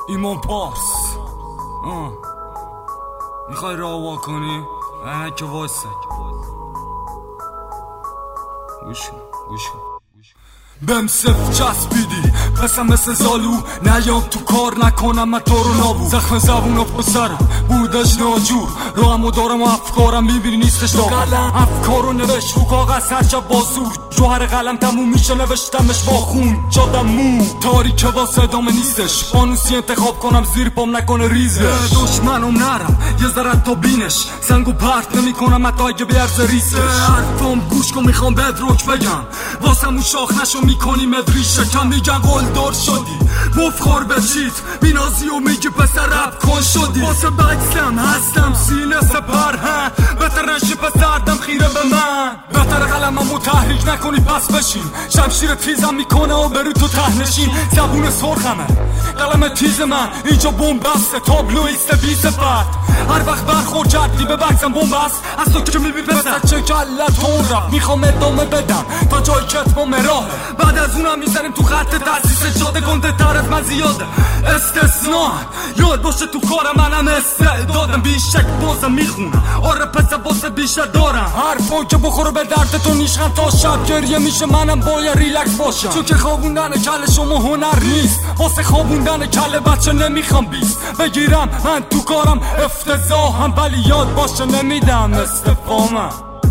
ایمان پارس میخوای راه وا کنی؟ نه که واسه گوش کن بهم صفر چسبیدی پسم مثل زالو نیام تو کار نکنم من تو رو نابود زخم زبون و پسرم بودش ناجور راهمو دارم و افکارم میبینی نیستش داغم افکارو نوشت رو کاغذ هر شب بازور جوهر قلم تموم میشه نوشتمش با خون جادم مو تاریکه واسه ادامه نیستش فانوسی انتخاب کنم زیر پام نکنه ریزش دشمنم نرم یه ذره تا بینش سنگو پرت نمی کنم حتی اگه بیارز ریزش حرفم گوش کن میخوام بهت رک بگم واسمون شاخ نشو میکنی مدری شکم میگن قلدار شدی مفخار بشید بینازی و میگی پسر رب کن شدی واسه بکسم هستم سینه سپر بهتر نشی پس دردم خیره به من بهتر قلممو تحریک نکنی پس بشین شمشیر تیزم میکنه و بری تو تهنشین زبون سرخمه قلم تیز من اینجا بومبسته تابلویست بی صفت هر وقت برخورد کردی به بکسم بومبست از تو که میبی پسر چه کلت هون رفت میخوام ادامه بدم تا جای کتبام راهه بعد از اونم میزنیم تو خط تاسیس جاده گنده تر از من زیاده استثناء یاد باشه تو کار منم استعدادم بیشک بازم میخونم آره پس واسه بیشتر دارم حرفا که بخوره به درد تو نیشخن تا شب گریه میشه منم باید ریلکس باشم چون که خوابوندن کل شما هنر نیست واسه خوابوندن کل بچه نمیخوام بیست بگیرم من تو کارم افتضاحم ولی یاد باشه نمیدم استفامم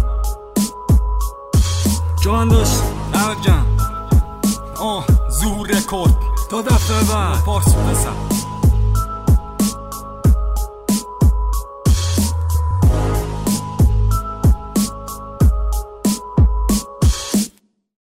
جوان داشت احمد جان زور رکورد تا دفعه بعد پارس بسم